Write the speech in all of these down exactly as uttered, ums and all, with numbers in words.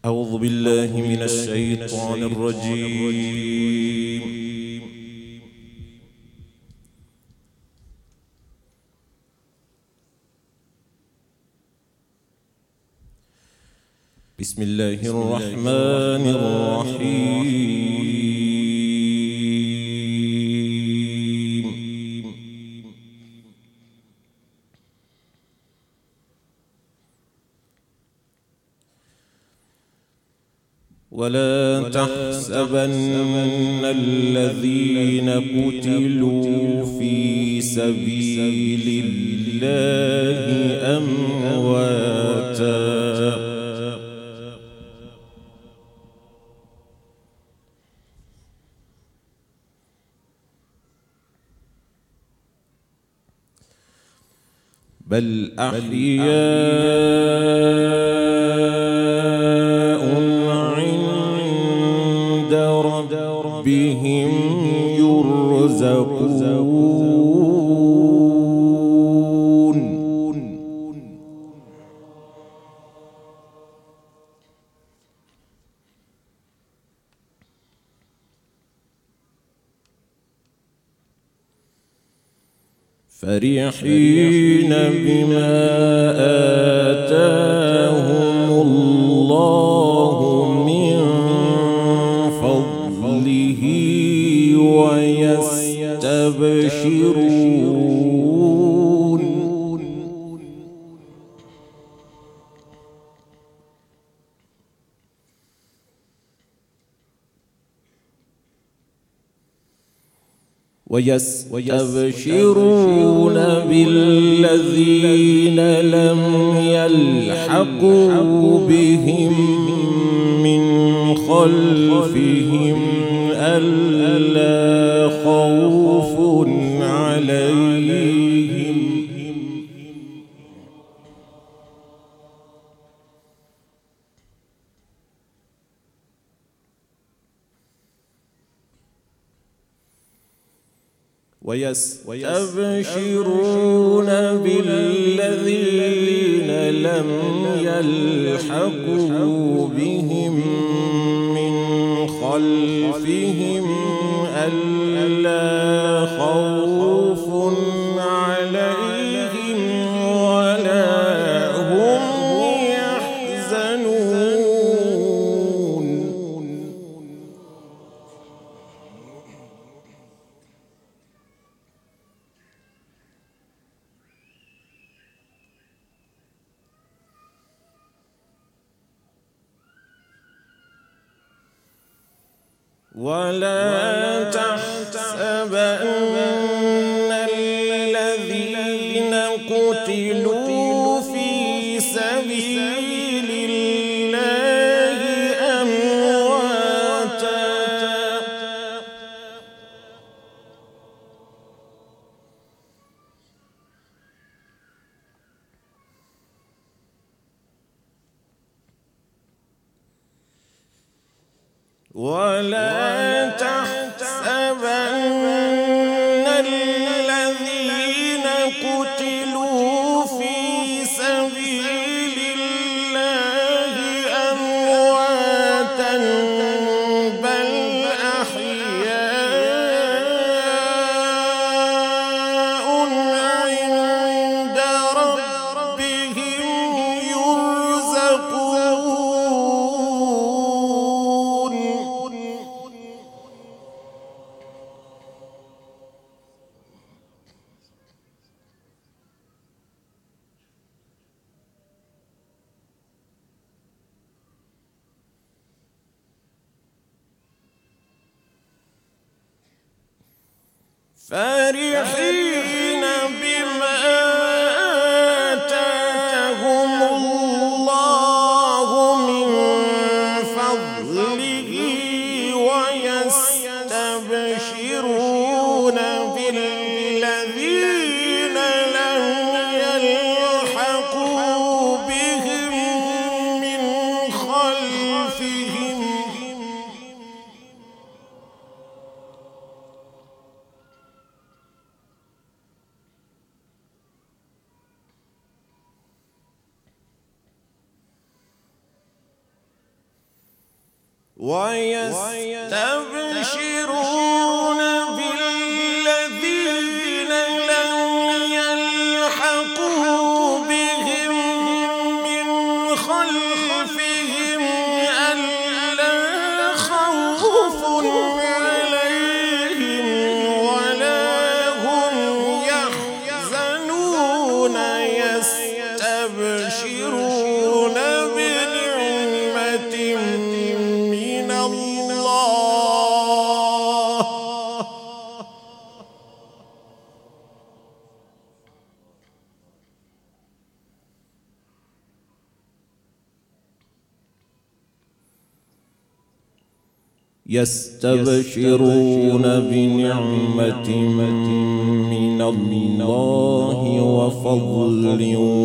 أعوذ بالله من الشيطان الرجيم. بسم الله الرحمن الرحيم. ولا تحسبن الذين قتلوا في سبيل الله أمواتا بل أحياء عند ربهم يرزقون. فرحين بما آتاهم الله من فضله ويستبشرون. ويستبشرون بالذين لم يلحقوا بهم من خلفهم ألا خوف عليهم ويستبشرون بالذين لم يلحقوا بهم من خلفهم ألا خوف عليهم ولا هم يحزنون. ولا تحسبن الذين قتلوا في سبيل الله أمواتا ولا تحسبن الذين قتلوا في سبيل الله أمواتا بل أحياء عند ربهم يرزقون. فرحين بما آتاهم الله من فضله ويستبشرون بالذين لم يلحقوا بهم من خلفهم ويستبشرون بالذين لم يلحقوا بهم من خلفهم ألا خوف عليهم ولا هم يحزنون يستبشرون بنعمة من الله يستبشرون بنعمة من الله وفضل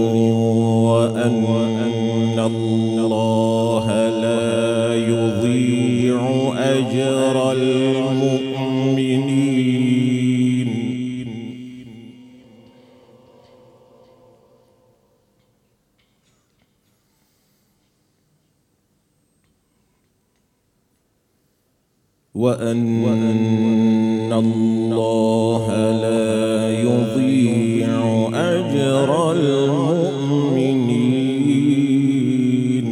وأن الله لا يضيع أجر المؤمنين. وأن الله لا يضيع أجر المؤمنين.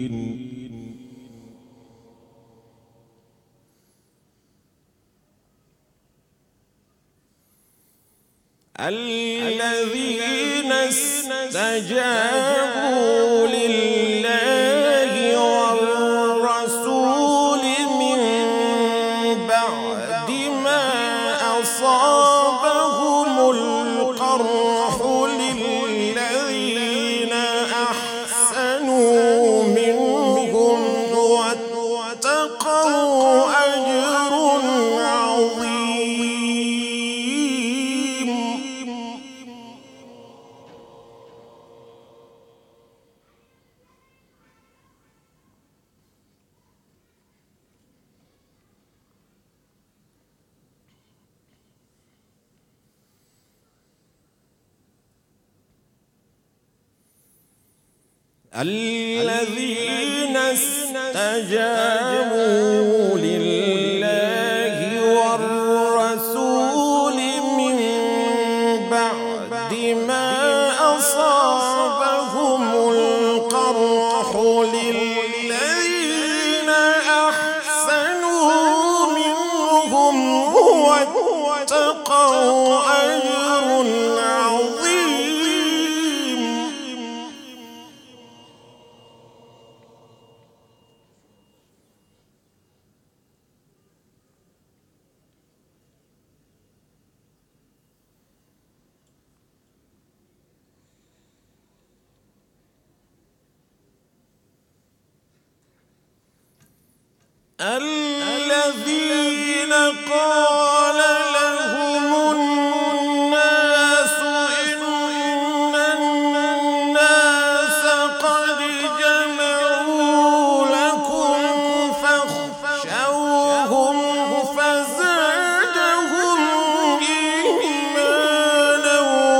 الذين استجابوا لله والرسول من بعد ما أصابهم القرح للذين أحسنوا منهم واتقوا أجر عظيم. الذين استجابوا لله والرسول من بعد ما أصابهم القرح للذين أحسنوا منهم واتقوا أجر عظيم. الذين قال لهم الناس إن الناس قد جمعوا لكم فاخشوهم فزادهم إيمانا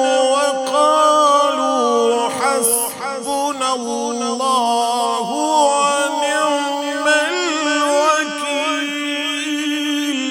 وقالوا حسبنا الله ونعم الوكيل.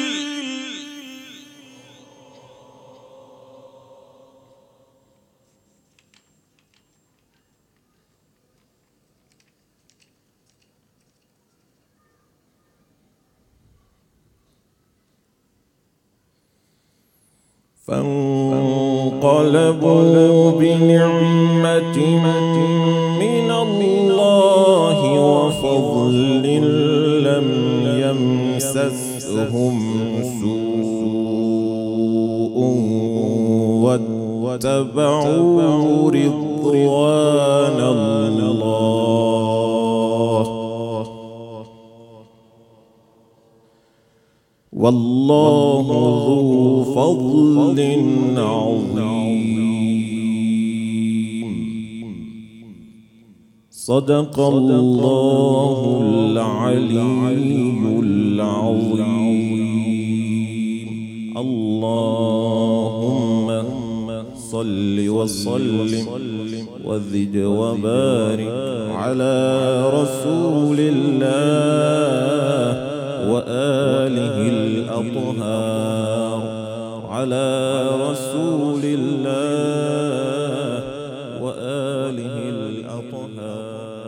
فانقلبوا بنعمة من الله وفضل لم يمسسهم سوء واتبعوا رضوان الله والله ذو فضل عظيم. صدق الله العلي العظيم. اللهم صل وسلم وزد وبارك على رسول الله وآله الأطهار على رسول الله وآله الأطهار.